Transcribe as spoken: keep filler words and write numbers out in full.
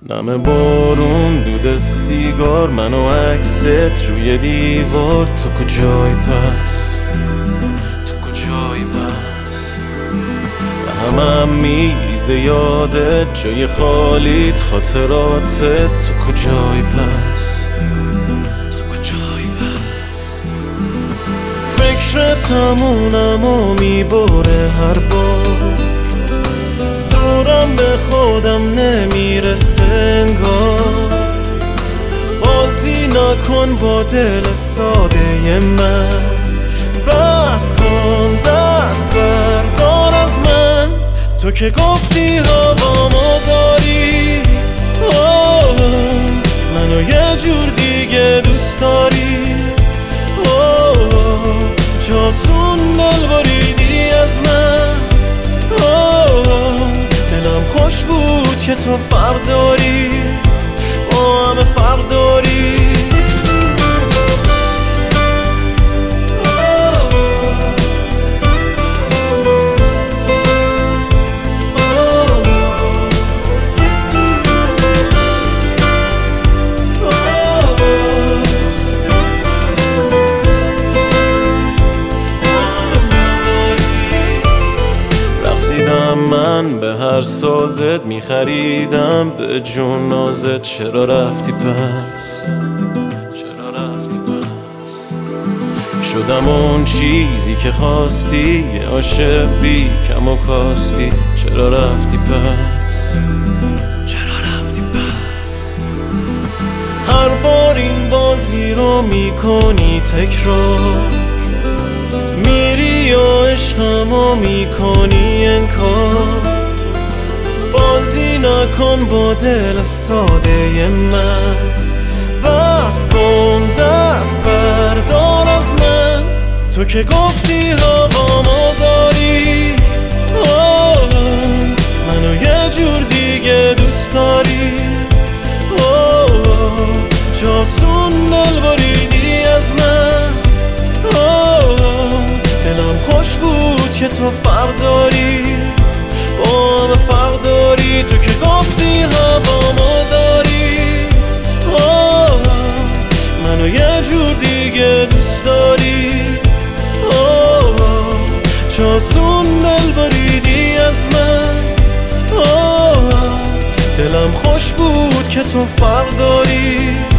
نم بارون، دود سیگار، من و عکست روی دیوار. تو کجایی پس؟ تو کجایی پس؟ به همم میریزه یادت، جای خالیت خاطراتت. تو کجایی پس؟ تو کجایی پس؟ فکرتمونم و میبره هر بار، زورم به خودم نمیرسه انگار. بازی نکن با دل ساده من، بس کن دست بردار از من. تو که گفتی هوامو داری، منو یه جور دیگه دوست داری. چاسون دل بریدی از من، دلم خوش بود که تو فرق داری، با همه فرق داری. من به هر سازت میخریدم به جون نازت. چرا رفتی پس؟ چرا رفتی پس؟ شدم اون چیزی که خواستی، یه عاشق بی کم و کاستی. چرا رفتی پس؟ چرا رفتی پس؟ هر بار این بازی رو میکنی تکرار، میری و عشقمو میکنی انکار. بازی نکن با دل ساده من، بس کن دست بردار از من. تو که گفتی هوامو داری، منو یه جور دیگه دوست داری. چاسون دل بریدی از من، دلم خوش بود که تو فرق داری، با همه فرق داری. تو که گفتی هوامو داری، منو یه جور دیگه دوست داری. چاسون دل بریدی از من، دلم خوش بود که تو فرق داری.